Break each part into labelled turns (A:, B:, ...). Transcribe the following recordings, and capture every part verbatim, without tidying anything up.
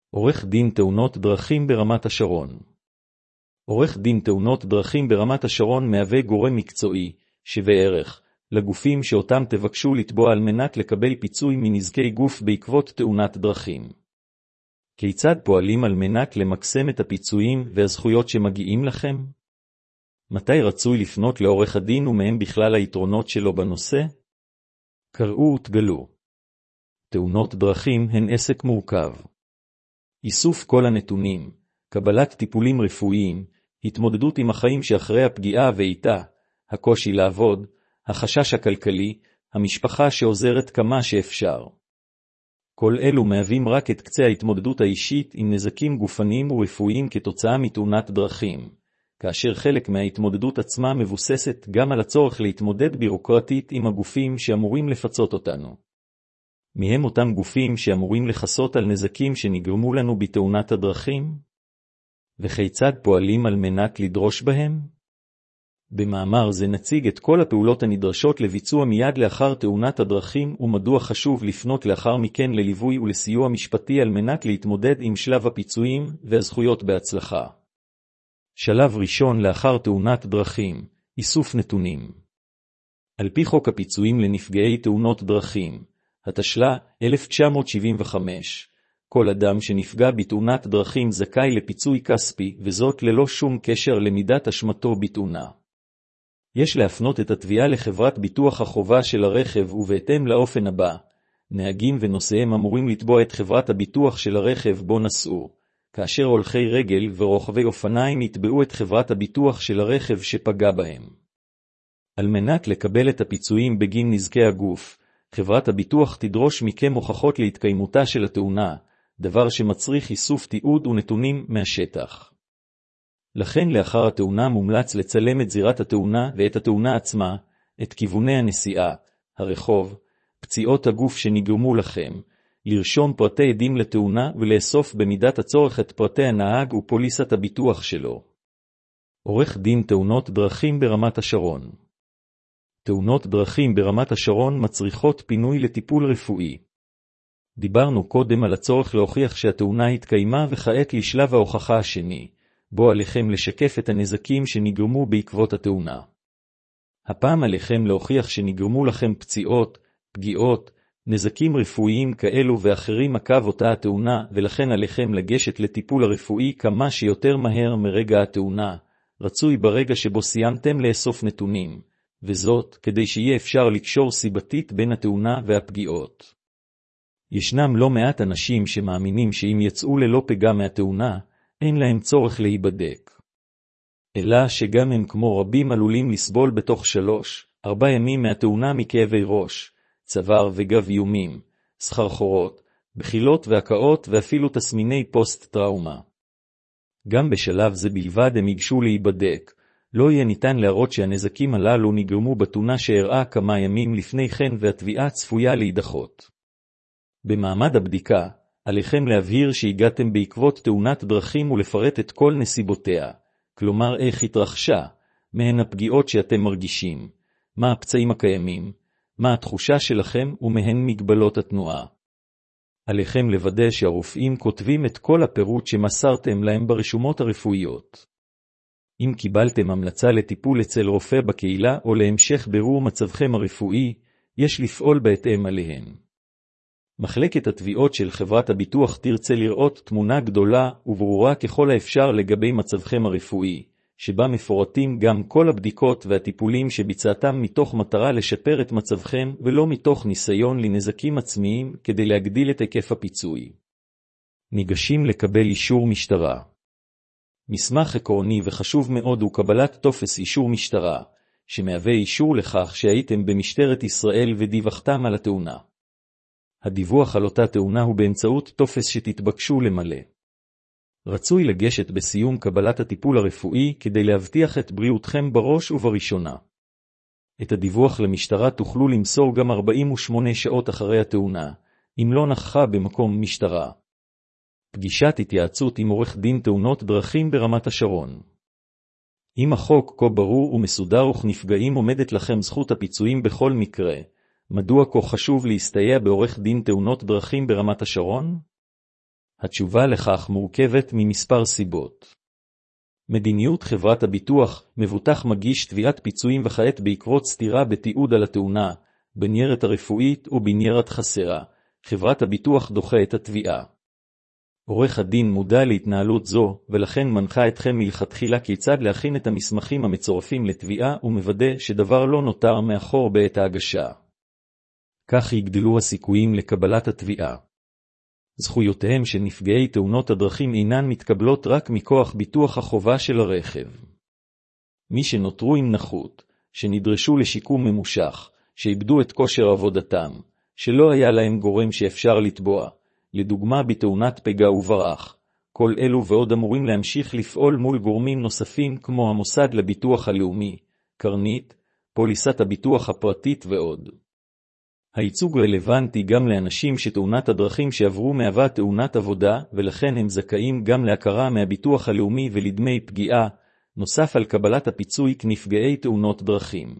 A: עורך דין תאונות דרכים ברמת השרון. עורך דין תאונות דרכים ברמת השרון מהווה גורם מקצועי, שווה ערך, לגופים שאותם תבקשו לתבוע על מנת לקבל פיצוי מנזקי גוף בעקבות תאונת דרכים. כיצד פועלים על מנת למקסם את הפיצויים והזכויות שמגיעים לכם? מתי רצוי לפנות לעורך הדין ומהם בכלל היתרונות שלו בנושא? קראו ותגלו. תאונות דרכים הן עסק מורכב. איסוף כל הנתונים, קבלת טיפולים רפואיים, התמודדות עם החיים שאחרי הפגיעה ואיתה, הקושי לעבוד, החשש הכלכלי, המשפחה שעוזרת כמה שאפשר. כל אלו מהווים רק את קצה ההתמודדות האישית עם נזקים גופניים ורפואיים כתוצאה מתאונת דרכים, כאשר חלק מההתמודדות עצמה מבוססת גם על הצורך להתמודד בירוקרטית עם הגופים שאמורים לפצות אותנו. מהם אותם גופים שאמורים לחסות על נזקים שנגרמו לנו בתאונת הדרכים? וכיצד פועלים על מנת לדרוש בהם? במאמר זה נציג את כל הפעולות הנדרשות לביצוע מיד לאחר תאונת הדרכים ומדוע חשוב לפנות לאחר מכן לליווי ולסיוע משפטי על מנת להתמודד עם שלב הפיצויים והזכויות בהצלחה. שלב ראשון לאחר תאונת דרכים, איסוף נתונים. על פי חוק הפיצויים לנפגעי תאונות דרכים, התשל"ה אלף תשע מאות שבעים וחמש, כל אדם שנפגע בתאונת דרכים זכאי לפיצוי כספי, וזאת ללא שום קשר למידת אשמתו בתאונה. יש להפנות את התביעה לחברת ביטוח החובה של הרכב ובהתאם לאופן הבא. נהגים ונוסעיהם אמורים לתבוע את חברת הביטוח של הרכב בו נסעו, כאשר הולכי רגל ורוכבי אופניים יתבעו את חברת הביטוח של הרכב שפגע בהם. על מנת לקבל את הפיצויים בגין נזקי הגוף, חברת הביטוח תדרוש מכם הוכחות להתקיימותה של התאונה, דבר שמצריך איסוף תיעוד ונתונים מהשטח. לכן לאחר התאונה מומלץ לצלם את זירת התאונה ואת התאונה עצמה, את כיווני הנסיעה, הרחוב, פציעות הגוף שנגרמו לכם, לרשום פרטי עדים לתאונה ולאסוף במידת הצורך את פרטי הנהג ופוליסת הביטוח שלו. עורך דין תאונות דרכים ברמת השרון. תאונות דרכים ברמת השרון מצריכות פינוי לטיפול רפואי. דיברנו קודם על הצורך להוכיח שהתאונה התקיימה וכעת לשלב ההוכחה השני, בו עליכם לשקף את הנזקים שנגרמו בעקבות התאונה. הפעם עליכם להוכיח שנגרמו לכם פציעות, פגיעות, נזקים רפואיים כאלו ואחרים עקב אותה התאונה, ולכן עליכם לגשת לטיפול הרפואי כמה שיותר מהר מרגע התאונה, רצוי ברגע שבו סיימתם לאסוף נתונים, וזאת כדי שיהיה אפשר לקשור סיבתית בין התאונה והפגיעות. ישנם לא מעט אנשים שמאמינים שאם יצאו ללא פגע מהתאונה, אין להם צורך להיבדק. אלא שגם הם כמו רבים עלולים לסבול בתוך שלוש, ארבע ימים מהתאונה מכאבי ראש, צוואר וגב איומים, סחרחורות, בחילות והקאות ואפילו תסמיני פוסט-טראומה. גם בשלב זה בלבד הם ייגשו להיבדק, לא יהיה ניתן להראות שהנזקים הללו נגרמו בתאונה שאירעה כמה ימים לפני כן והתביעה צפויה להידחות. במעמד הבדיקה, עליכם להבהיר שהגעתם בעקבות תאונת דרכים ולפרט את כל נסיבותיה, כלומר איך התרחשה, מהן הפגיעות שאתם מרגישים, מה הפצעים הקיימים, מה התחושה שלכם ומהן מגבלות התנועה. עליכם לוודא שהרופאים כותבים את כל הפירוט שמסרתם להם ברשומות הרפואיות. אם קיבלתם המלצה לטיפול אצל רופא בקהילה או להמשך בירור מצבכם הרפואי, יש לפעול בהתאם עליהן. מחלקת התביעות של חברת הביטוח תרצה לראות תמונה גדולה וברורה ככל האפשר לגבי מצבכם הרפואי, שבה מפורטים גם כל הבדיקות והטיפולים שביצעתם מתוך מטרה לשפר את מצבכם ולא מתוך ניסיון לנזקים עצמיים כדי להגדיל את היקף הפיצוי. ניגשים לקבל אישור משטרה. מסמך עקרוני וחשוב מאוד הוא קבלת טופס אישור משטרה, שמהווה אישור לכך שהייתם במשטרת ישראל ודיווחתם על התאונה. הדיווח על אותה תאונה הוא באמצעות טופס שתתבקשו למלא. רצוי לגשת בסיום קבלת הטיפול הרפואי כדי להבטיח את בריאותכם בראש ובראשונה. את הדיווח למשטרה תוכלו למסור גם ארבעים ושמונה שעות אחרי התאונה, אם לא נכחה במקום משטרה. פגישת התייעצות עם עורך דין תאונות דרכים ברמת השרון. אם החוק כה ברור ומסודר וכנפגעים עומדת לכם זכות הפיצויים בכל מקרה, מדוע כה חשוב להסתייע בעורך דין תאונות דרכים ברמת השרון? התשובה לכך מורכבת ממספר סיבות. מדיניות חברת הביטוח, מבוטח מגיש תביעת פיצויים וכעת בעקבות סתירה בתיעוד על התאונה, בניירת הרפואית או בניירת חסרה, חברת הביטוח דוחה את התביעה. עורך הדין מודע להתנהלות זו, ולכן מנחה אתכם מלכתחילה כיצד להכין את המסמכים המצורפים לתביעה ומוודא שדבר לא נותר מאחור בעת ההגשה. כך יגדלו הסיכויים לקבלת התביעה. זכויותיהם של נפגעי תאונות הדרכים אינן מתקבלות רק מכוח ביטוח החובה של הרכב. מי שנותרו עם נכות, שנדרשו לשיקום ממושך, שאיבדו את כושר עבודתם, שלא היה להם גורם שאפשר לתבוע, לדוגמה בתאונת פגע וברח, כל אלו ועוד אמורים להמשיך לפעול מול גורמים נוספים כמו המוסד לביטוח הלאומי, קרנית, פוליסת הביטוח הפרטית ועוד. הייצוג רלוונטי גם לאנשים שתאונת הדרכים שעברו מהווה תאונת עבודה, ולכן הם זכאים גם להכרה מהביטוח הלאומי ולדמי פגיעה, נוסף על קבלת הפיצוי כנפגעי תאונות דרכים.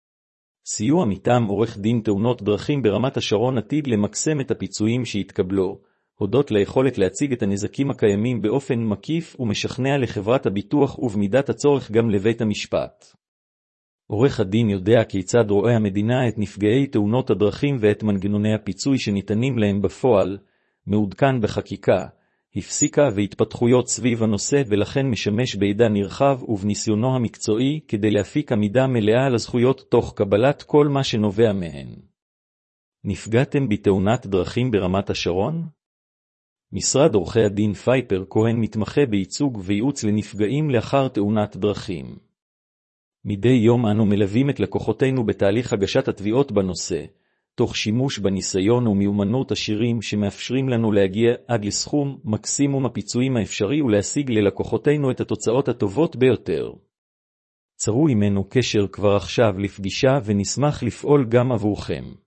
A: סיוע מטעם עורך דין תאונות דרכים ברמת השרון עתיד למקסם את הפיצויים שהתקבלו, הודות ליכולת להציג את הנזקים הקיימים באופן מקיף ומשכנע לחברת הביטוח ובמידת הצורך גם לבית המשפט. עורך הדין יודע כיצד רואה המדינה את נפגעי תאונות הדרכים ואת מנגנוני הפיצוי שניתנים להם בפועל, מעודכן בחקיקה, הפסיקה והתפתחויות סביב הנושא ולכן משמש בידע נרחב ובניסיונו המקצועי כדי להפיק עמידה מלאה על הזכויות תוך קבלת כל מה שנובע מהן. נפגעתם בתאונת דרכים ברמת השרון? משרד עורכי הדין פייפר כהן מתמחה בייצוג וייעוץ לנפגעים לאחר תאונת דרכים. מדי יום אנו מלווים את לקוחותינו בתהליך הגשת התביעות בנושא, תוך שימוש בניסיון ומיומנות עשירים שמאפשרים לנו להגיע עד לסכום מקסימום הפיצויים האפשרי ולהשיג ללקוחותינו את התוצאות הטובות ביותר. צרו עמנו קשר כבר עכשיו לפגישה ונשמח לפעול גם עבורכם.